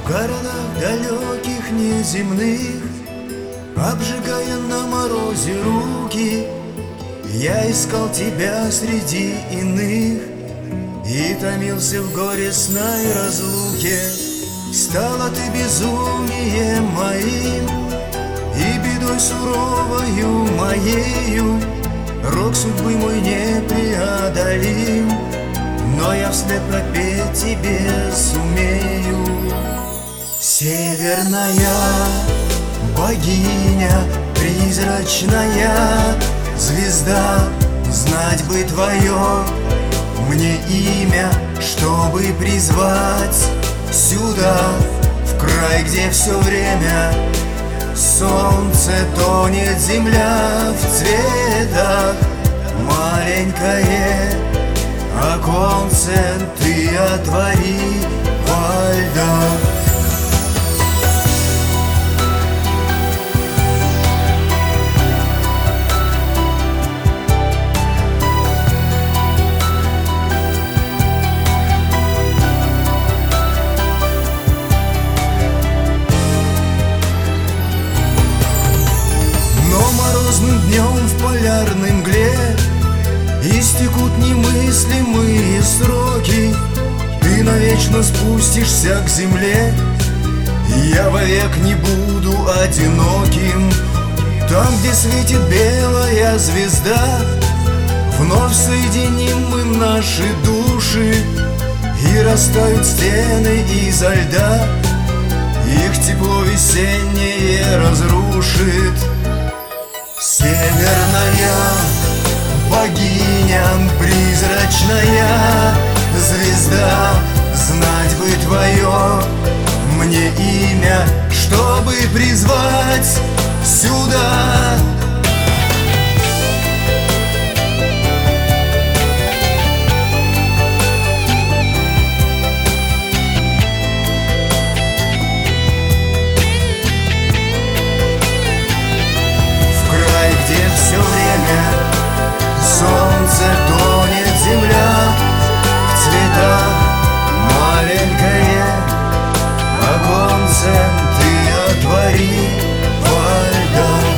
В городах далеких неземных, обжигая на морозе руки, я искал тебя среди иных и томился в горестной разлуке. Стала ты безумием моим и бедой суровою моею. Рок судьбы мой непреодолим, но я вслед пропеть тебе сумею. Северная богиня, призрачная звезда, знать бы твое мне имя, чтобы призвать сюда, в край, где все время солнце тонет, земля в цветах. Маленькое оконце ты отвори во льдах. Днем в полярной мгле истекут немыслимые сроки. Ты навечно спустишься к земле, и я вовек не буду одиноким. Там, где светит белая звезда, вновь соединим мы наши души, и растают стены изо льда, их тепло весеннее разрушит. Северная богиня, призрачная звезда, знать бы твое мне имя, чтобы призвать сюда. Все время солнце тонет, земля в цветах. Маленькое оконце ты отвори во льдах.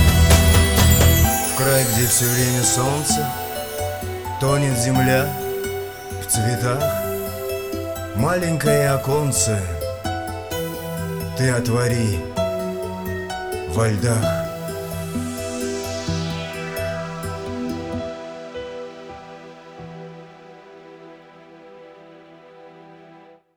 В край, где все время солнце тонет, земля в цветах. Маленькое оконце ты отвори во льдах.